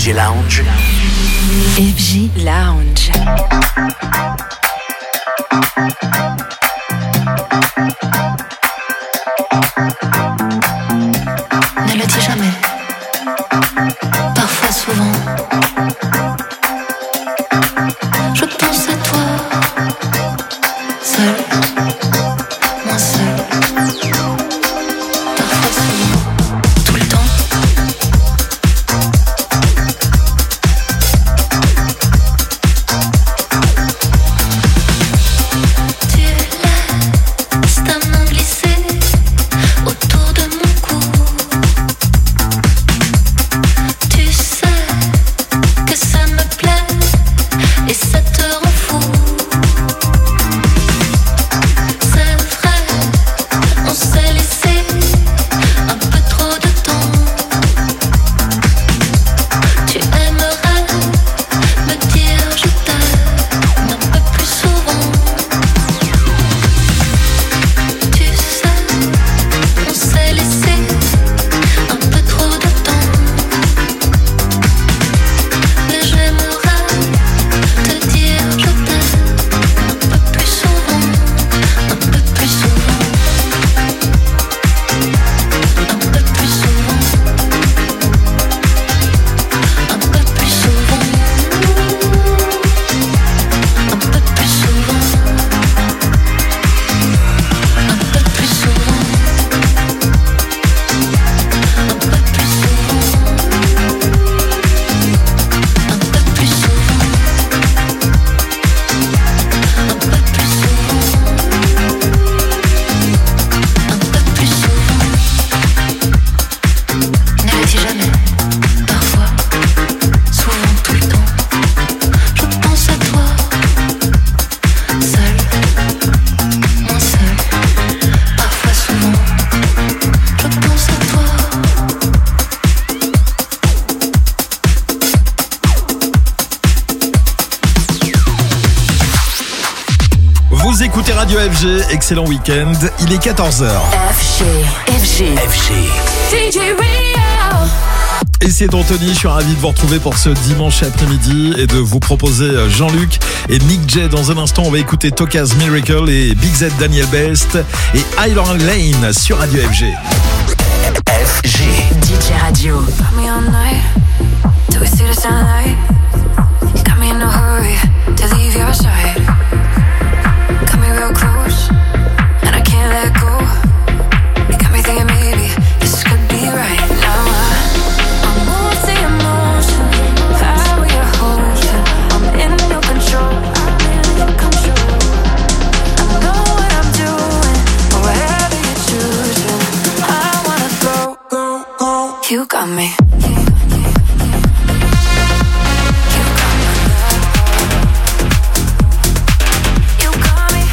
FG Lounge. FG Lounge. Ne le dis jamais. Parfois, souvent. Je pense à toi. Seul. Moi seul. Parfois, souvent. Tout le temps. Tu laisses ta main glisser autour de mon cou. Tu sais que ça me plaît et ça te rend fou. C'est vrai, on s'est laissé un peu trop de temps. Tu aimerais me dire je t'aime un peu plus souvent. Tu sais, on s'est laissé un peu trop de temps. Mais j'aimerais te dire je t'aime un peu plus souvent. Un peu plus souvent. Un peu plus souvent. Un peu plus souvent. Un peu plus souvent. Un peu plus souvent. Un peu plus souvent. Un peu plus souvent. Un peu plus souvent. Un peu plus souvent. Ne le dis jamais. Parfois, souvent, tout le temps. Je pense à toi. Seul. Moi seul. Parfois, souvent. Je pense à toi. Vous écoutez Radio FG, excellent week-end. Il est 14h. FG. DJ Rio. Et c'est Anthony, je suis ravi de vous retrouver pour ce dimanche après-midi et de vous proposer Jean-Luc et Nick J. Dans un instant, on va écouter Toka's Miracle et Big Z Daniel Best et Island Lane sur Radio FG. FG. DJ Radio. Got me all night till we see the sunlight. Got me in a hurry to leave your side. Got me real close and I can't let go. You got me thinking maybe this could be right now. I'm multi emotion, power your emotion. I'm in your control. I'm in your control. I know what I'm doing, or whatever you're choosing. I wanna go. You got me. You got me.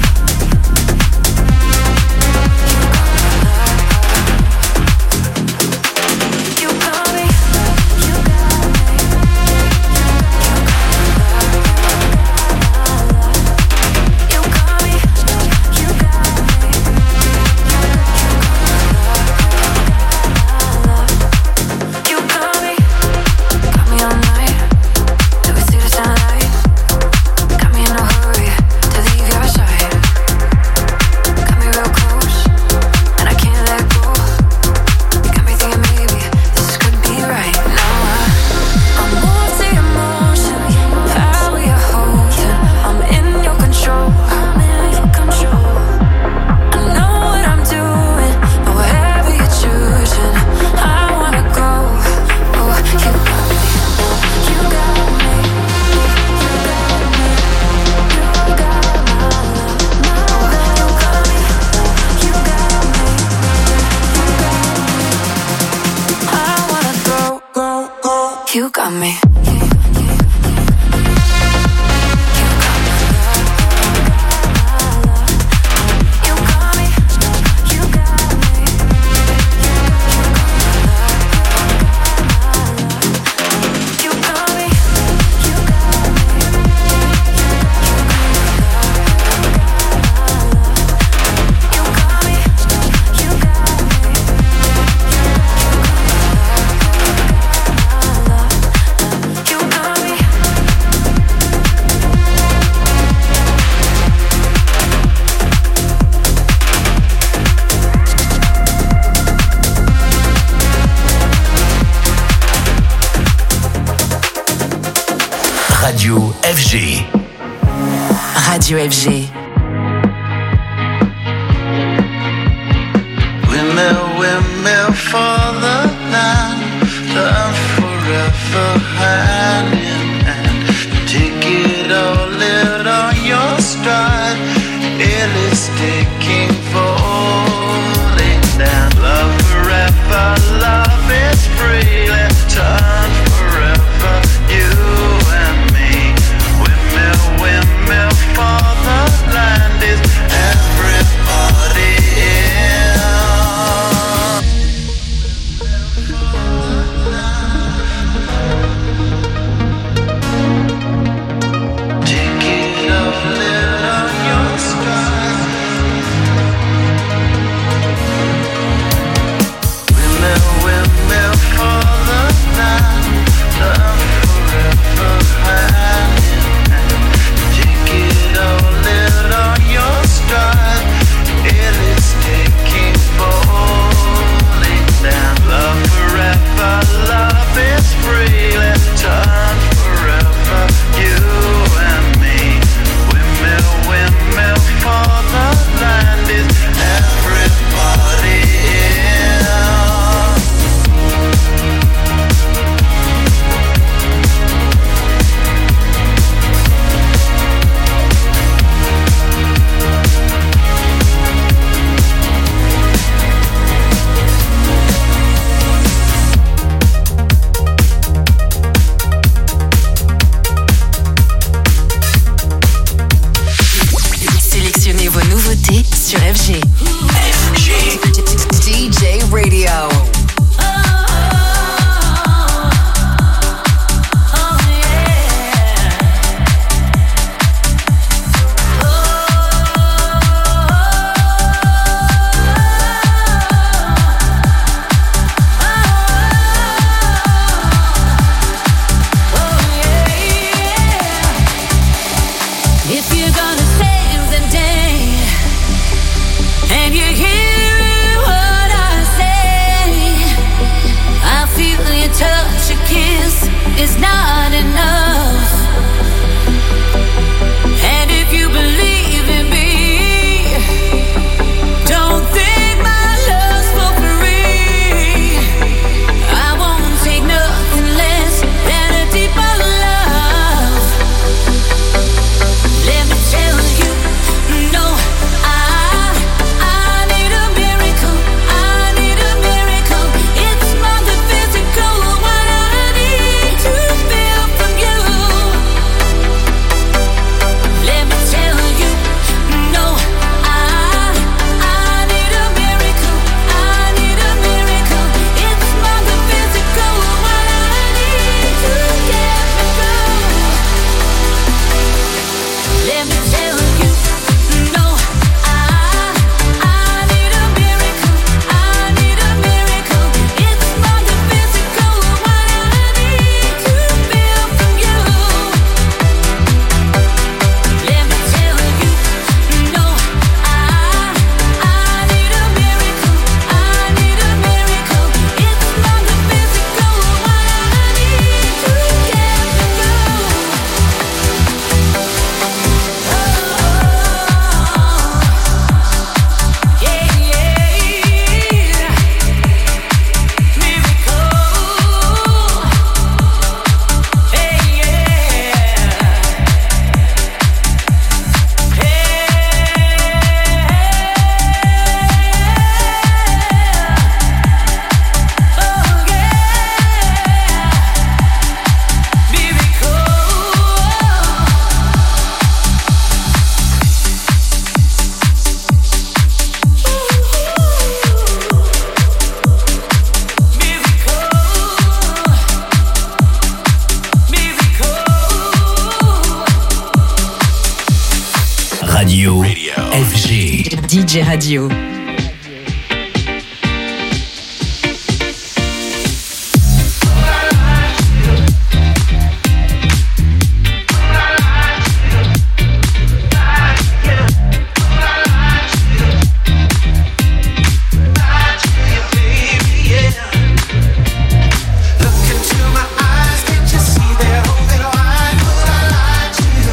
You got me. You got me. You got me. Got me all night till we see the sunlight. Got me in a hurry to leave your side. Got me real close and I can't let go. You got me thinking maybe this could be right now. I'm multi emotion, power your holding. I'm in your control. I'm in your control. I know what I'm doing, or whatever you're choosing. I wanna go. Oh, you got me. You got me. You got my love. You got me. You got me. I wanna go. You got me. You got me. You got me. You got me. FG. Radio FG. Windmill for the land, love forever hand in hand. Take it all, live on your stride. It is taking, falling down. Love forever, love is free. Let's turn forever, you and me. Windmill for the land is everybody in. Take it off, live on your stride. Windmill for the land, love forever hand in hand. Take it all, live on your stride. It is taking, falling down. Love forever, love is free. Let's turn forever, you and me. Windmill for the land is everybody in. Sélectionnez vos nouveautés sur FG. DJ Radio. If you're gonna save the day, and you hear what I say, I feel your touch, a kiss is not enough. And if you believe in me, don't think my love's for free. I won't take nothing less than a deeper love. Let me tell you, no, I need a miracle. I need a miracle. It's more than physical. What I need to feel from you. Let me tell you, no, I need a miracle. I need a miracle. It's more than physical. What I need to get me through. Let me tell you, no, I need a miracle. I need a miracle. It's more than physical. What I need to feel from you. Let me tell you, no, I need a miracle. I need a miracle. It's more than physical. What I need to get me through. Radio FG. DJ Radio. Look into my eyes, can't you see they're open wide? Would I lie to you?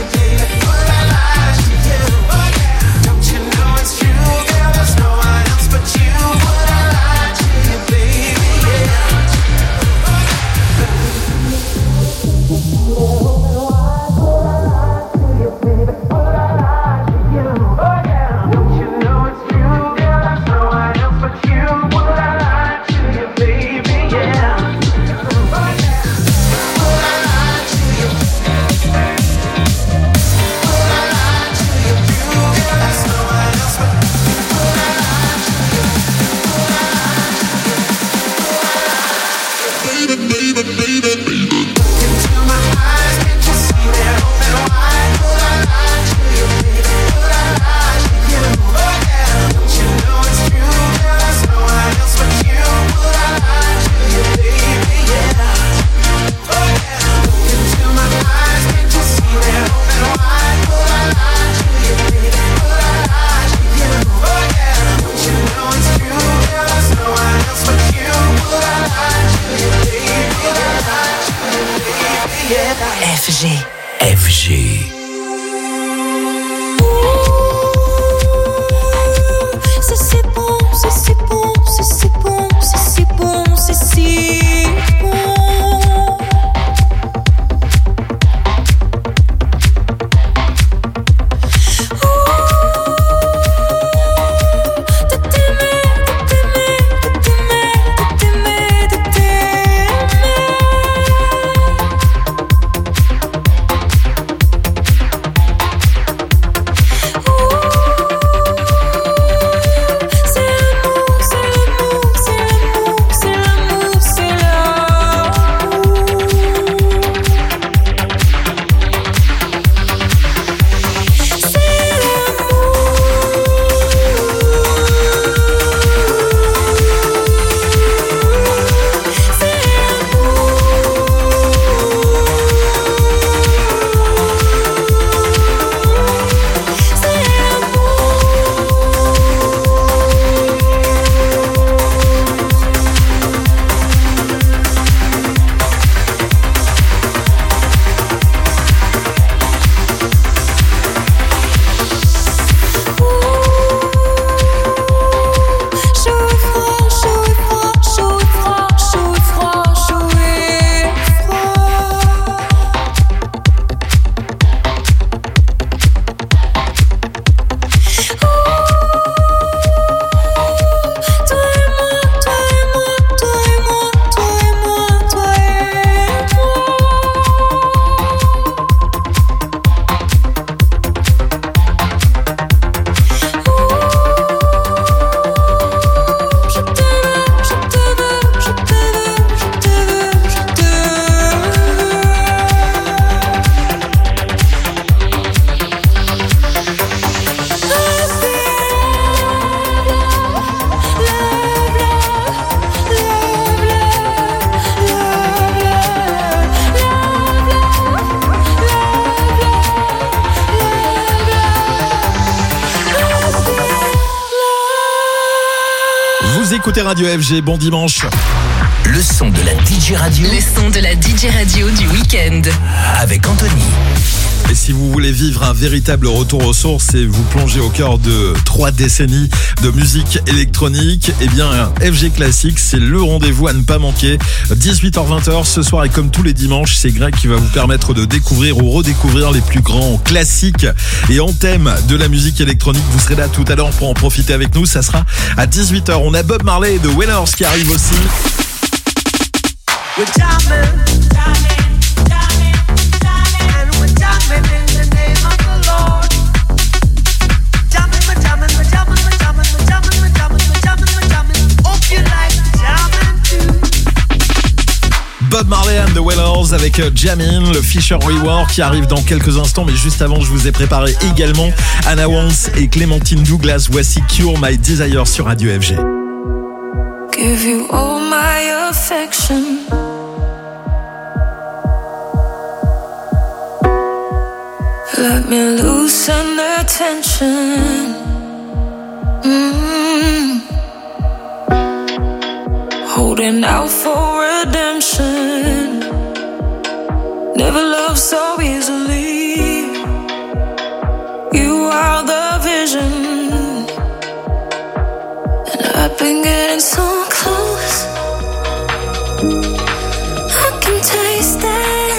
Vous écoutez Radio FG, bon dimanche. Le son de la DJ Radio. Le son de la DJ Radio du week-end. Avec Anthony. Et si vous voulez vivre un véritable retour aux sources et vous plonger au cœur de 3 décennies de musique électronique, eh bien FG Classics, c'est le rendez-vous à ne pas manquer. 18h-20h ce soir, et comme tous les dimanches, c'est Greg qui va vous permettre de découvrir ou redécouvrir les plus grands classiques et anthèmes de la musique électronique. Vous serez là tout à l'heure pour en profiter avec nous. Ça sera à 18h. On a Bob Marley et The Wailers qui arrivent aussi. We're jamming, jamming, jamming, jamming, and we're jamming in the name of the Lord. Jamming, we're jamming, we're jamming, we're jamming, we're jamming, we're jamming, we're jamming, we're jamming. Hope you like jamming too. Bob Marley and The Wailers avec Jamin, le Fisher Rework qui arrive dans quelques instants. Mais juste avant, je vous ai préparé également Anna Wance et Clémentine Douglas. Voici Cure My Desire sur Radio FG. Give you all my affection. Let me loosen the tension. Holding out for redemption. Never loved so easily. You are the vision. And I've been getting so close. I can taste it.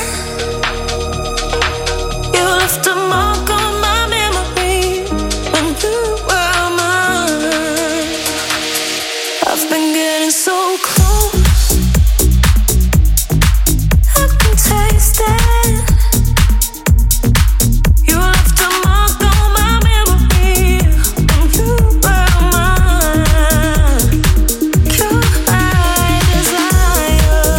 You left a mark on my memory when you were mine. I've been getting so close. I can taste it. You left a mark on my memory when you were mine. Cure my desire.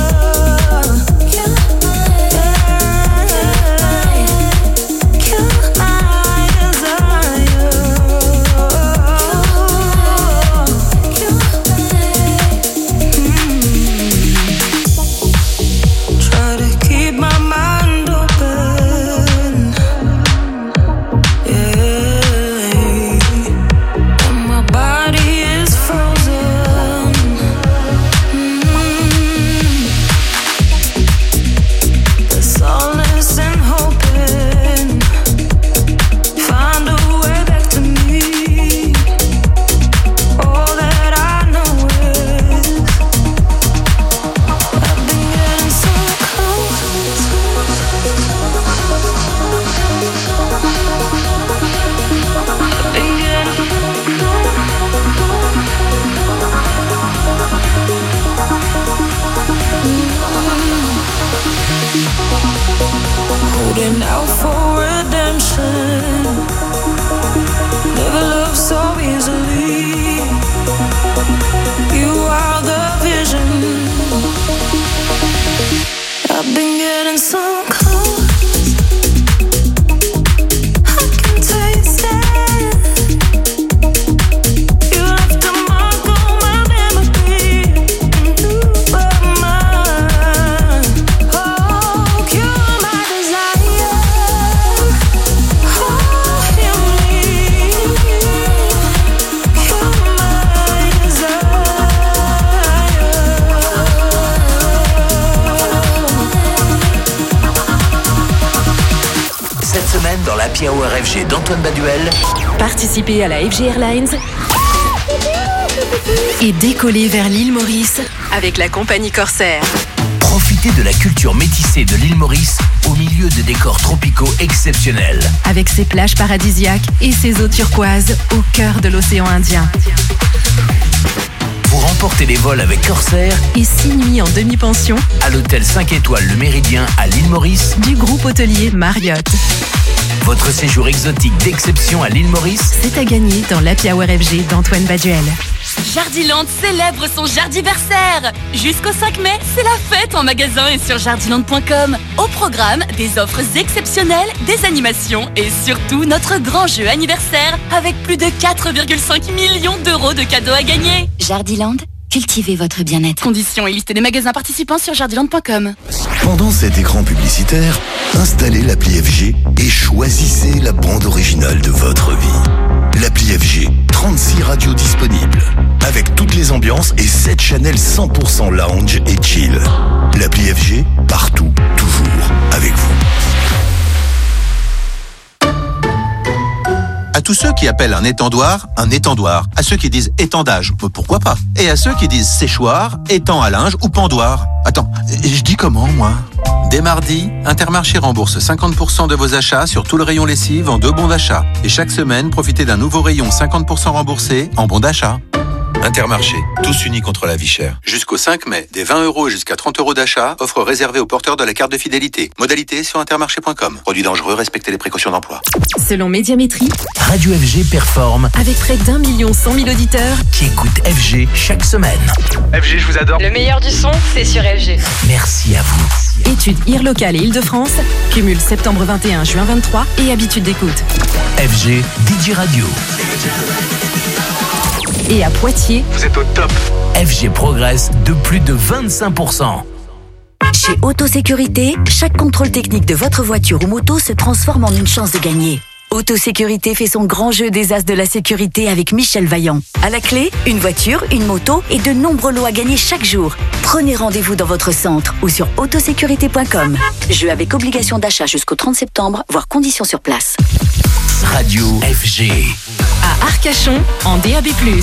semaine dans l'Happy Hour FG d'Antoine Baduel. Participez à la FG Airlines et décollez vers l'île Maurice avec la compagnie Corsair. Profitez de la culture métissée de l'île Maurice au milieu de décors tropicaux exceptionnels. Avec ses plages paradisiaques et ses eaux turquoises au cœur de l'océan Indien. Vous remportez des vols avec Corsair Et 6 nuits en demi-pension à l'hôtel 5 étoiles Le Méridien à l'île Maurice. du groupe hôtelier Marriott. Votre séjour exotique d'exception à l'île Maurice. C'est à gagner dans l'Happy Hour FG d'Antoine Baduel. Jardiland célèbre son jardiversaire. Jusqu'au 5 mai, c'est la fête en magasin et sur jardiland.com. Au programme, des offres exceptionnelles, des animations et surtout notre grand jeu anniversaire avec plus de 4,5 millions d'euros de cadeaux à gagner. Jardiland, cultivez votre bien-être. Conditions et liste des magasins participants sur jardiland.com. Pendant cet écran publicitaire, installez l'appli FG et choisissez la bande originale de votre vie. L'appli FG, 36 radios disponibles, avec toutes les ambiances et 7 channels 100% lounge et chill. L'appli FG, partout, toujours, avec vous. À tous ceux qui appellent un étendoir. À ceux qui disent étendage, pourquoi pas. Et à ceux qui disent séchoir, étang à linge ou pendoir. Attends, je dis comment, moi ? Dès mardi, Intermarché rembourse 50% de vos achats sur tout le rayon lessive en 2 bons d'achat. Et chaque semaine, profitez d'un nouveau rayon 50% remboursé en bons d'achat. Intermarché, tous unis contre la vie chère. Jusqu'au 5 mai, des 20 € et jusqu'à 30 € d'achat, offre réservée aux porteurs de la carte de fidélité. Modalité sur intermarché.com. Produit dangereux, respectez les précautions d'emploi. Selon Médiamétrie, Radio FG performe avec près d'1 100 000 auditeurs qui écoute FG chaque semaine. FG, je vous adore. Le meilleur du son, c'est sur FG. Merci à vous. Études IR locale et Île-de-France, cumul septembre 21, juin 23 et habitude d'écoute. FG, DJ Radio. Et à Poitiers, Vous êtes au top. FG progresse de plus de 25%. Chez Autosécurité, chaque contrôle technique de votre voiture ou moto se transforme en une chance de gagner. Autosécurité fait son grand jeu des as de la sécurité avec Michel Vaillant. À la clé, une voiture, une moto et de nombreux lots à gagner chaque jour. Prenez rendez-vous dans votre centre ou sur autosécurité.com. Jeu avec obligation d'achat jusqu'au 30 septembre, voire conditions sur place. Radio FG. à Arcachon en DAB+.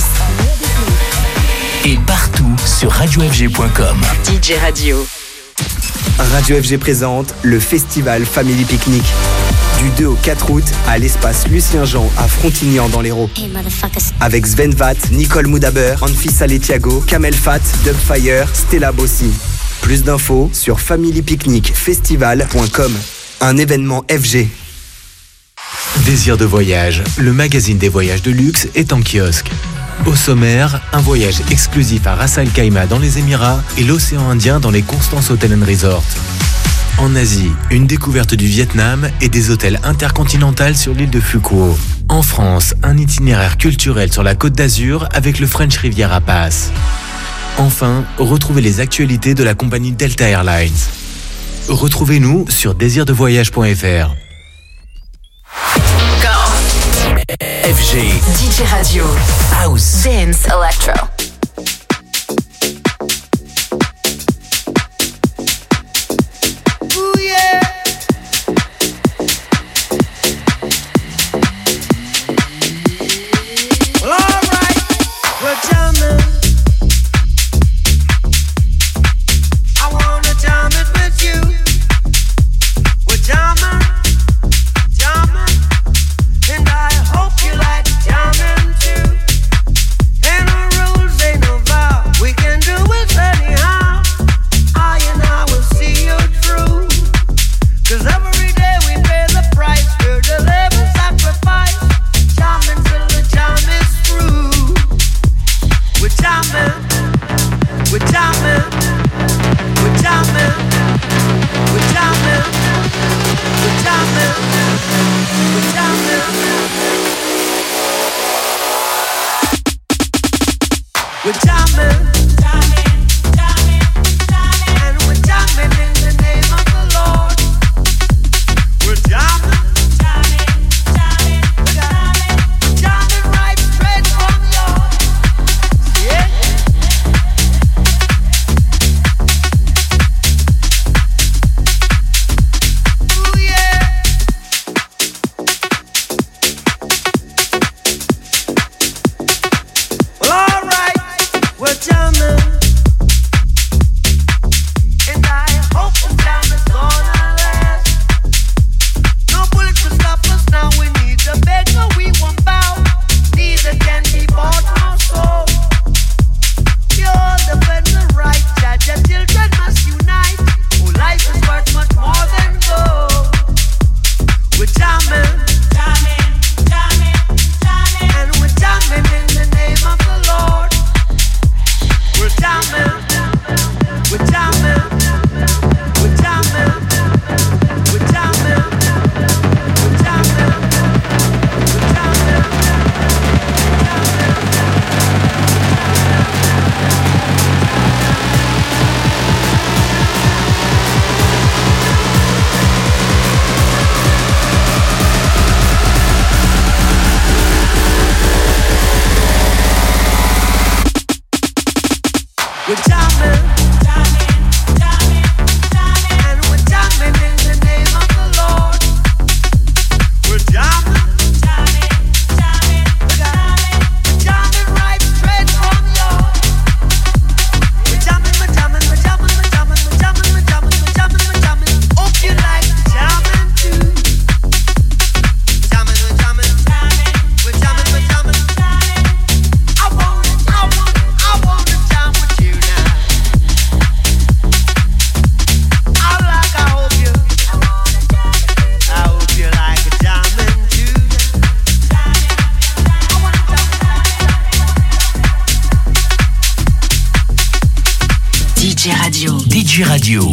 Et partout sur radiofg.com. DJ Radio. Radio FG présente le festival Family Picnic. Du 2 au 4 août à l'espace Lucien Jean à Frontignan dans l'Hérault. Avec Sven Vath, Nicole Moudaber, Anfisa Letiago, Kamel Fat, Dubfire, Stella Bossi. Plus d'infos sur familypicnicfestival.com. Un événement FG. Désir de voyage, le magazine des voyages de luxe est en kiosque. Au sommaire, un voyage exclusif à Ras Al Khaimah dans les Émirats et l'océan Indien dans les Constance Hotel & Resort. En Asie, une découverte du Vietnam et des hôtels intercontinentaux sur l'île de Phu Quoc. En France, un itinéraire culturel sur la Côte d'Azur avec le French Riviera Pass. Enfin, retrouvez les actualités de la compagnie Delta Airlines. Retrouvez-nous sur désirdevoyage.fr. FG, DJ Radio, House, Dance, Electro. Ooh, yeah. Well, all right, we're jamming. I wanna jam it with you. We're jamming, jamming, and I hope you like jamming too. Ain't no rules, ain't no vow. We can do it anyhow. I and I will see you through. 'Cause every day we pay the price. We're the living sacrifice. Jamming till the jam is through. We're jamming, we're jamming, we're jamming, we're jamming, we're jamming, we're jamming. We're jamming, jamming, jamming, jamming, and we're jamming in the name of the Lord. We're jamming, jamming, jamming, jamming, jamming right straight from your yeah. Ooh yeah. DJ Radio.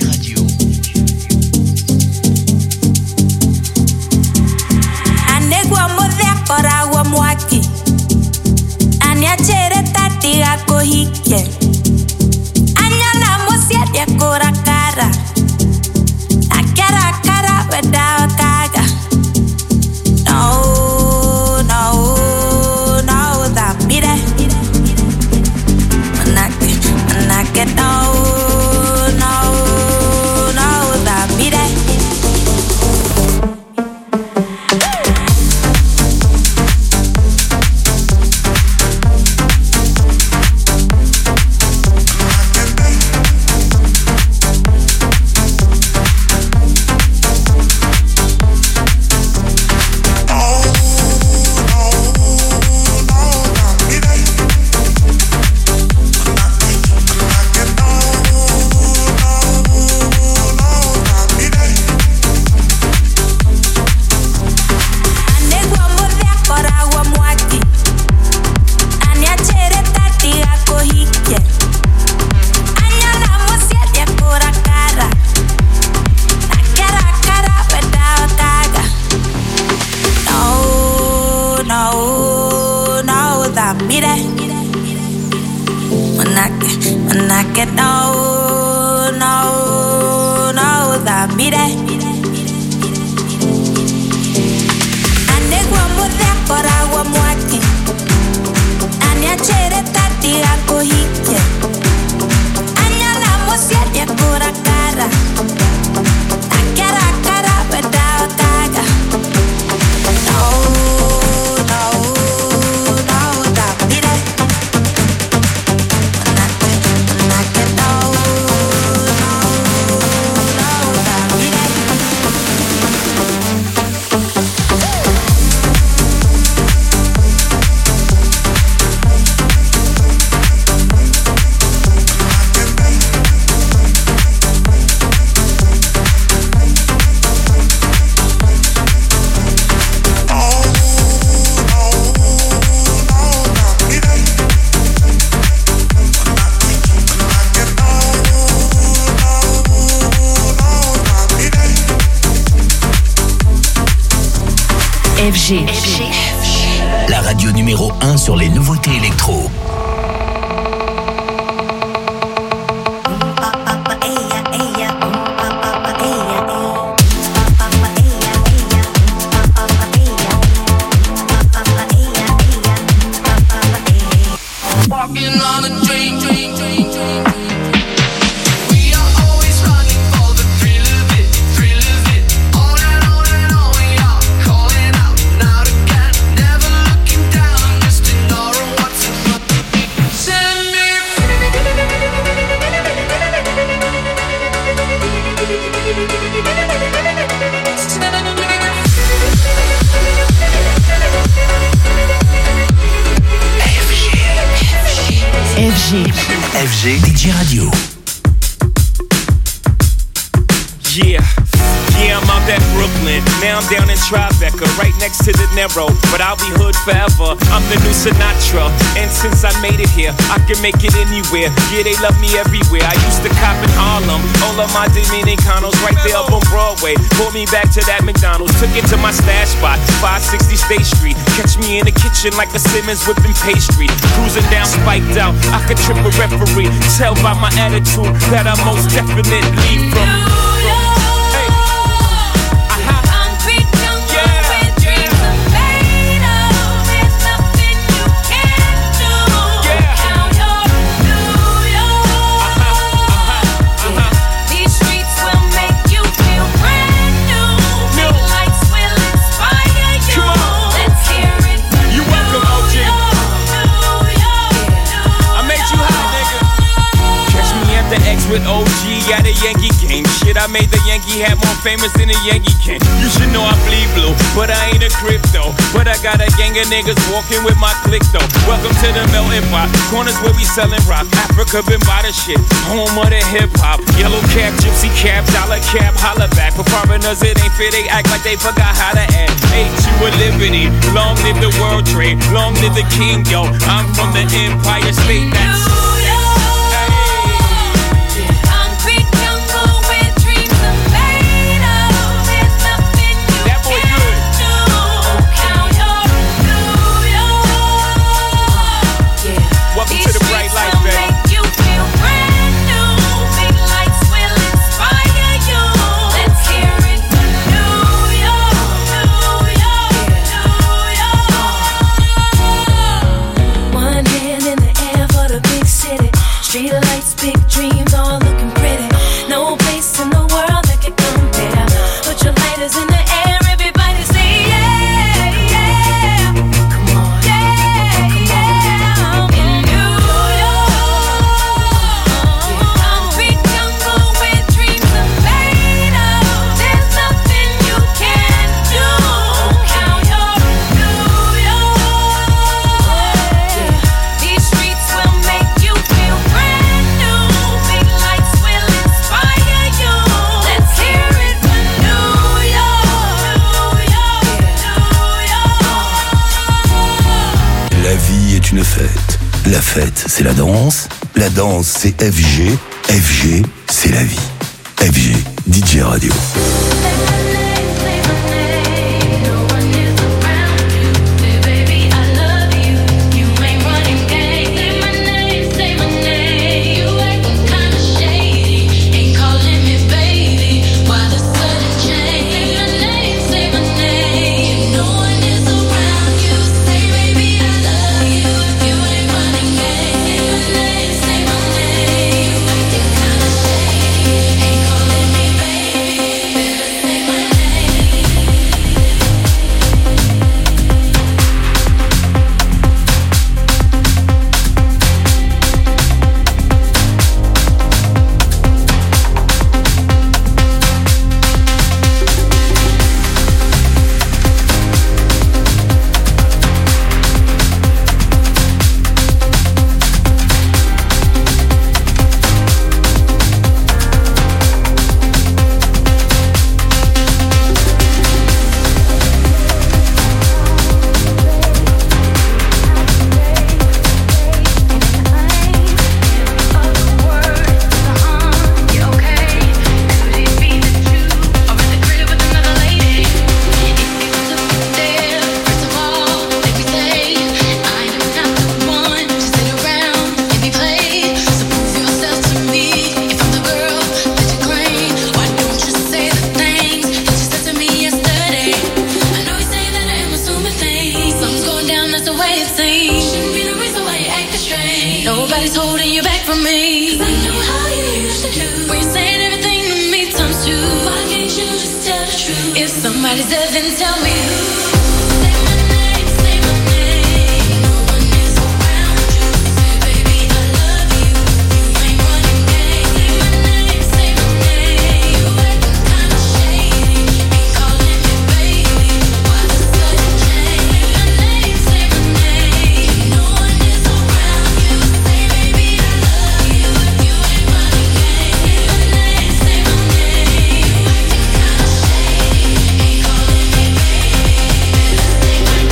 Anegwa modhe kora mwaki. Aniachere tati ako hike. Anyana mosia dia kora kara. Akara kara weda kaga. No, no, no, that beat it. Manake, no, no, no, that beat it. FG. La radio numéro 1 sur les nouveautés électro. FG DJ Radio. Yeah, I'm out at Brooklyn. Now I'm down in Tribeca, right next to the Narrow. But I'll be hood forever. I'm the new Sinatra. And since I made it here, I can make it anywhere. Yeah, they love me everywhere. I used to cop in Harlem. All of my Dominicanos right there up on Broadway. Pulled me back to that McDonald's. Took it to my stash spot, 560 State Street. Catch me in the kitchen like a Simmons whipping pastry. Cruising down, spiked out. I could trip a referee. Tell by my attitude that I most definitely from. With OG at a Yankee game. Shit, I made the Yankee hat more famous than a Yankee can. You should know I bleed blue, but I ain't a crypto. But I got a gang of niggas walking with my click though. Welcome to the melting pot. Corners where we selling rock. Africa been by the shit. Home of the hip hop. Yellow cap, gypsy cap, dollar cap, holla back. For foreigners it ain't fair, they act like they forgot how to act. Age to a liberty. Long live the world trade. Long live the king, yo. I'm from the Empire State. That's all looking pretty. No place in the world that can compare. Put your lighters in the air, everybody say yeah, yeah. Come on, yeah, yeah. In New York, concrete jungle where dreams are made of. There's nothing you can't do. Count your New York. These streets will make you feel brand new. Big lights will inspire you. Let's hear it for New York. La vie est une fête. La fête, c'est la danse. La danse, c'est FG. FG, c'est la vie. FG, DJ Radio. Baby, I love you. You ain't running game. Say my name, say my name. You acting kinda shady. Ain't calling me baby. Why the sudden change? Say my name. No one is around you. Say baby, I love you. You ain't running game. Say my name. You acting kinda shady. Ain't calling me baby. Say my name. Nobody's holding you back from me. 'Cause I know how you used to do. When you're saying everything to me times two. Why can't you just tell the truth? If somebody's there, then tell me who. Say my name, say my name. No one is around you. Say baby, I love you. You ain't running game. Say my name, say my name. You acting kinda shady. Ain't calling me baby. Why the sudden change? Say my name, say my name. No one is around you. Say baby, I love you. You ain't running game. Say my name, say my name. You acting kinda shady. Ain't calling me baby. Say my name.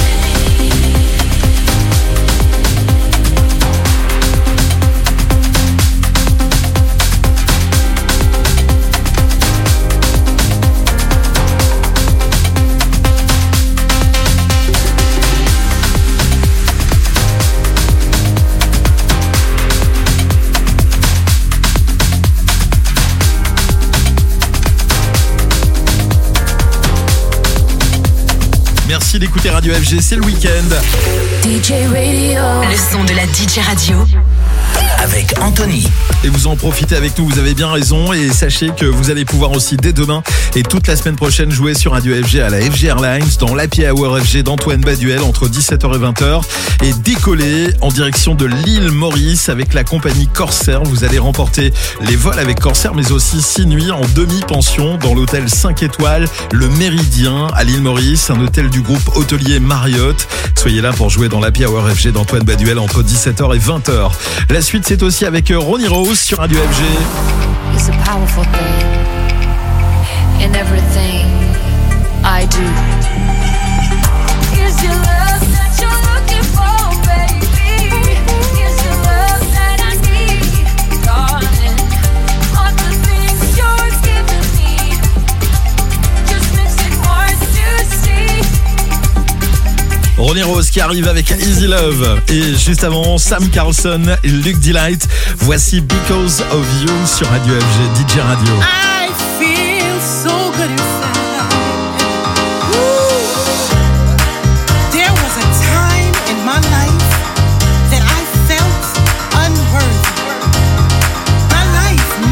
Merci d'écouter Radio FG, c'est le week-end. DJ Radio. Le son de la DJ Radio. Avec Anthony. Et vous en profitez avec nous, vous avez bien raison. Et sachez que vous allez pouvoir aussi dès demain et toute la semaine prochaine jouer sur Radio FG à la FG Airlines dans l'Happy Hour FG d'Antoine Baduel entre 17h et 20h. Et décoller en direction de l'île Maurice avec la compagnie Corsair. Vous allez remporter les vols avec Corsair, mais aussi 6 nuits en demi-pension dans l'hôtel 5 étoiles, le Méridien à l'île Maurice, un hôtel du groupe hôtelier Marriott. Soyez là pour jouer dans l'Happy Hour FG d'Antoine Baduel entre 17h et 20h. La suite, c'est aussi avec Ronnie Rose sur Radio FG. It's a powerful thing in everything I do. Is your love that you're looking for, baby? Is your love that I need, darling? All the things you're giving me just makes it hard to see. Ronnie Rose qui arrive avec Easy Love. Et juste avant, Sam Carlson et Luke Delight. Voici Because of You sur Radio FG, DJ Radio. I feel so good inside. Woo. There was a time in my life that I felt unworthy. My life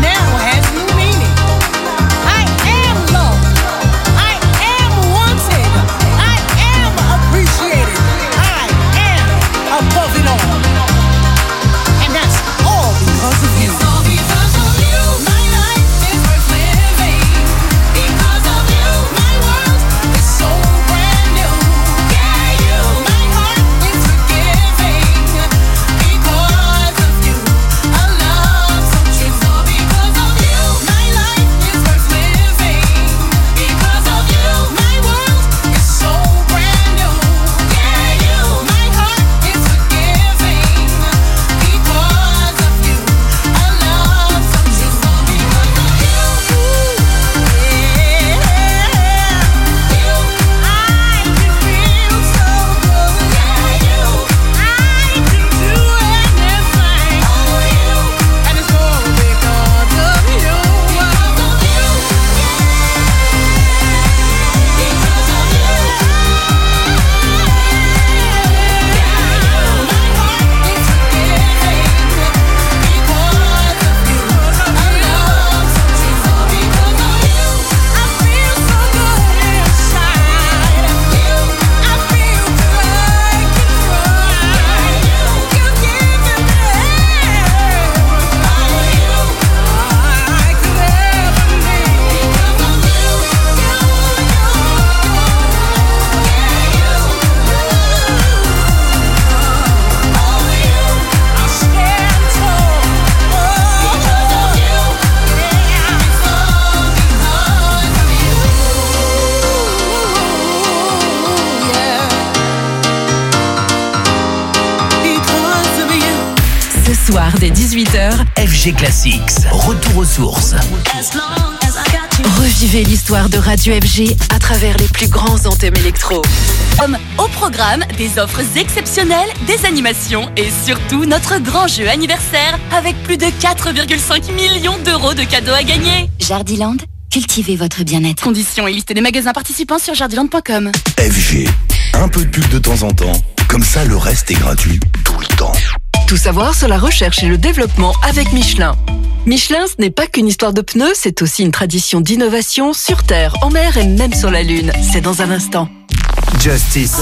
soir dès 18h, FG Classics, retour aux sources. revivez l'histoire de Radio FG à travers les plus grands anthems électro. Au programme, des offres exceptionnelles, des animations et surtout notre grand jeu anniversaire avec plus de 4,5 millions d'euros de cadeaux à gagner. Jardiland, cultivez votre bien-être. Conditions et liste des magasins participants sur jardiland.com. FG, un peu de pub de temps en temps, comme ça le reste est gratuit tout le temps. Tout savoir sur la recherche et le développement avec Michelin. Michelin, ce n'est pas qu'une histoire de pneus, c'est aussi une tradition d'innovation sur Terre, en mer et même sur la Lune. C'est dans un instant. Justice.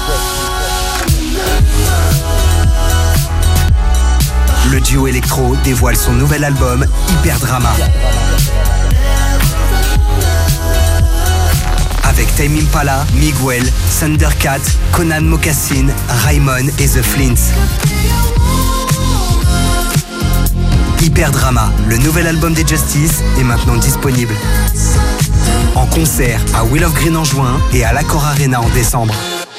Le duo électro dévoile son nouvel album Hyper Drama. Avec Tame Impala, Miguel, Thundercat, Conan Mocassin, Raymond et The Flints. Hyper Drama, le nouvel album des Justice, est maintenant disponible. En concert à Wheel of Green en juin et à l'Accor Arena en décembre.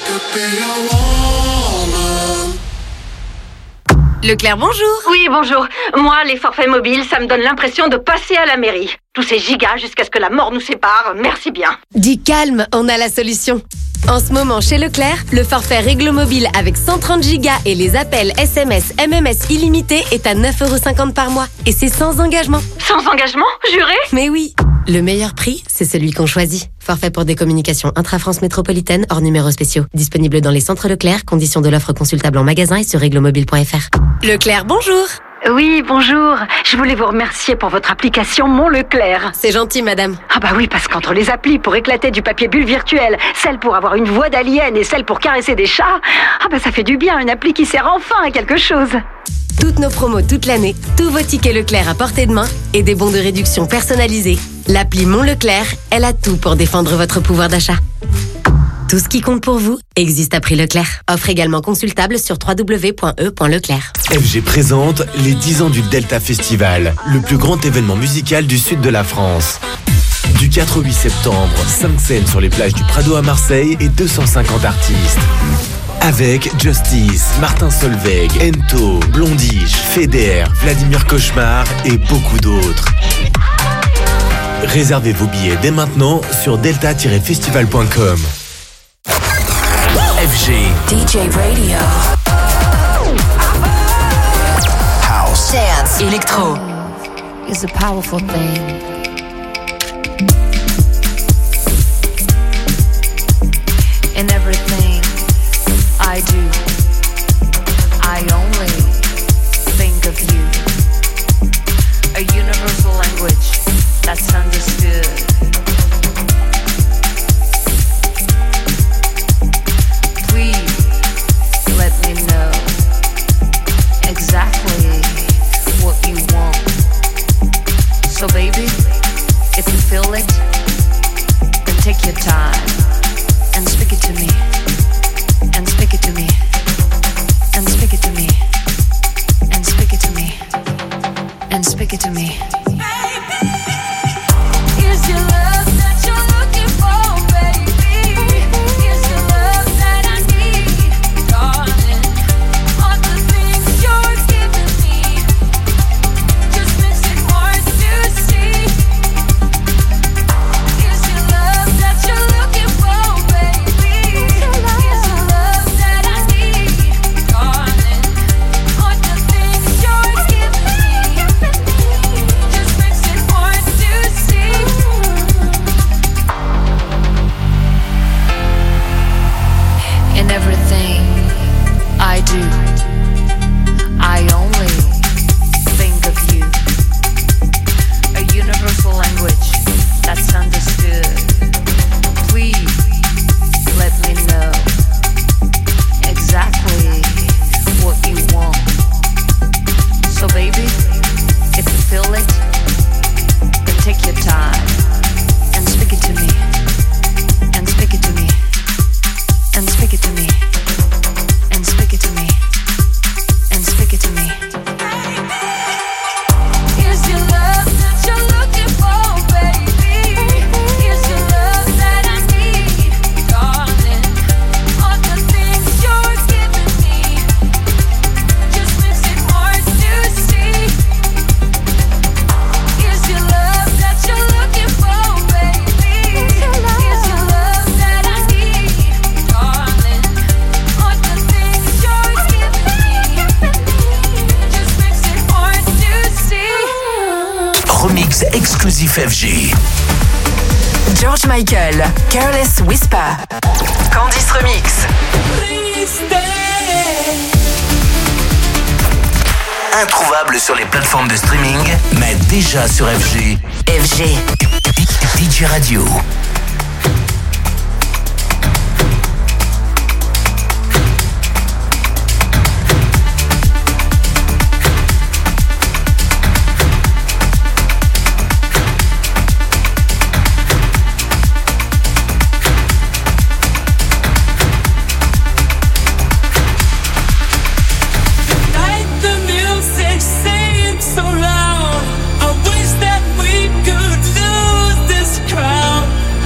Leclerc, bonjour. Oui, bonjour. Moi, les forfaits mobiles, ça me donne l'impression de passer à la mairie. Tous ces gigas jusqu'à ce que la mort nous sépare, merci bien. Dis calme, on a la solution. En ce moment, chez Leclerc, le forfait Réglo Mobile avec 130 Go et les appels SMS, MMS illimités est à 9,50€ par mois. Et c'est sans engagement. Sans engagement, juré? Mais oui. Le meilleur prix, c'est celui qu'on choisit. Forfait pour des communications intra-France métropolitaine hors numéros spéciaux. Disponible dans les centres Leclerc. Conditions de l'offre consultable en magasin et sur réglomobile.fr. Leclerc, bonjour. Oui, bonjour. Je voulais vous remercier pour votre application Mon Leclerc. C'est gentil, madame. Ah bah oui, parce qu'entre les applis pour éclater du papier bulle virtuel, celle pour avoir une voix d'alien et celle pour caresser des chats, ah bah ça fait du bien, une appli qui sert enfin à quelque chose. Toutes nos promos toute l'année, tous vos tickets Leclerc à portée de main et des bons de réduction personnalisés. L'appli Mon Leclerc, elle a tout pour défendre votre pouvoir d'achat. Tout ce qui compte pour vous existe à prix Leclerc. Offre également consultable sur www.e.leclerc. FG présente les 10 ans du Delta Festival, le plus grand événement musical du sud de la France. Du 4 au 8 septembre, 5 scènes sur les plages du Prado à Marseille et 250 artistes. Avec Justice, Martin Solveig, Ento, Blondish, Feder, Vladimir Cauchemar et beaucoup d'autres. Réservez vos billets dès maintenant sur delta-festival.com. FG DJ Radio. House Dance. Electro. Is a powerful thing. In everything I do, I only think of you. A universal language that's understood. Please let me know exactly what you want. So baby, if you feel it, then take your time and speak it to me. And speak it to me. And speak it to me. And speak it to me. And speak it to me. Is your love that you're looking for, baby? Is your love that I need, darling? All the things you're giving me just makes it hard to see. Is your love that you're looking for, baby? Is your love that I need, darling? All the things you're giving me mix exclusif FG. George Michael, Careless Whisper. Candice Remix. Introuvable sur les plateformes de streaming, mais déjà sur FG. FG. DJ Radio. So loud, I wish that we could lose this crowd.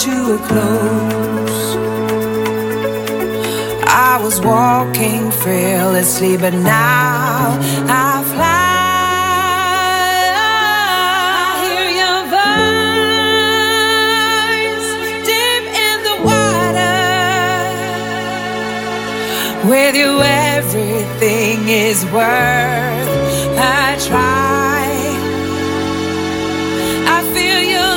to a close. I was walking fearlessly, but now I fly. I hear your voice deep in the water. With you everything is worth a try. I feel your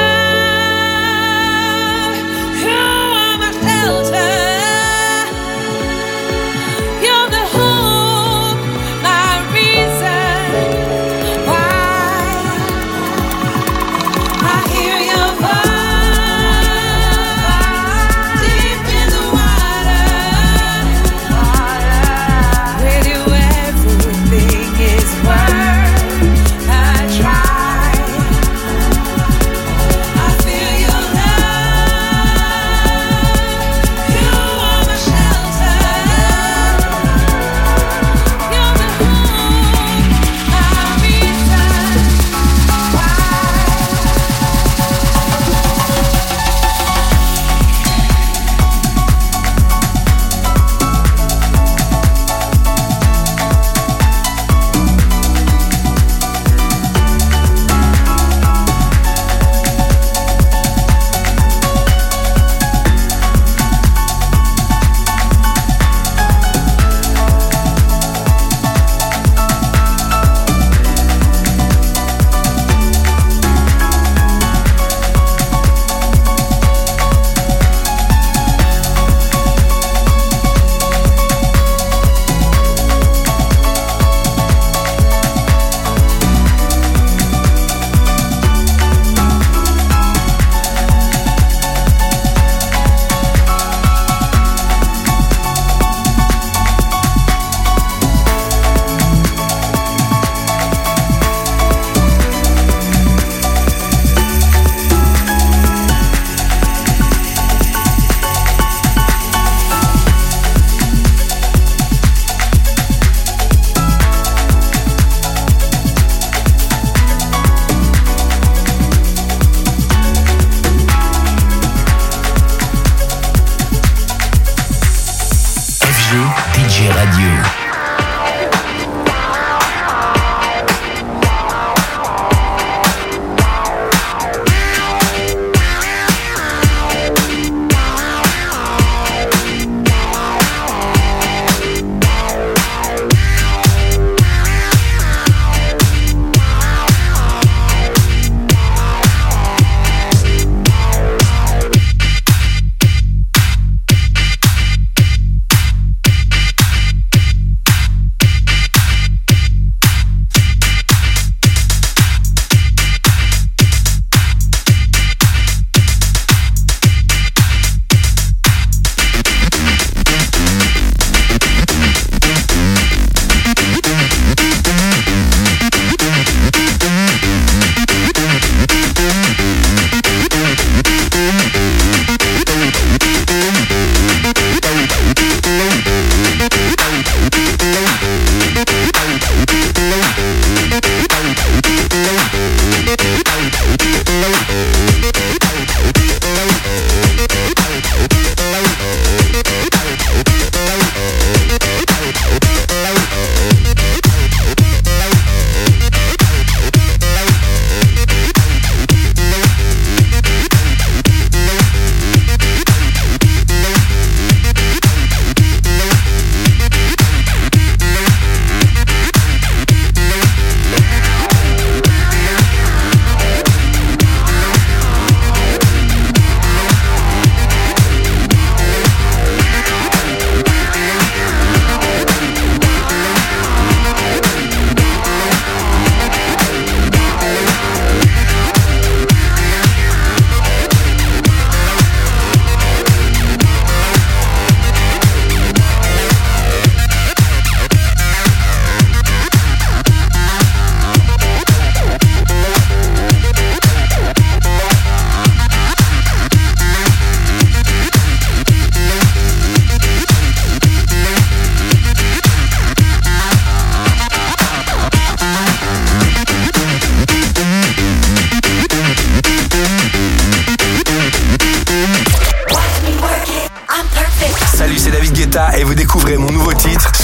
love. You are my shelter. You're the hope, my reason why. I hear your voice deep in the water. With you everything is worth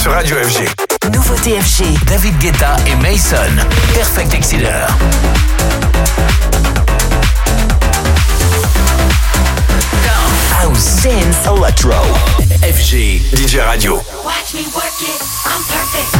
sur Radio FG. Nouveauté FG, David Guetta et Mason, Perfect Exciter. House, dance, electro, FG, DJ Radio. Watch me work it, I'm perfect.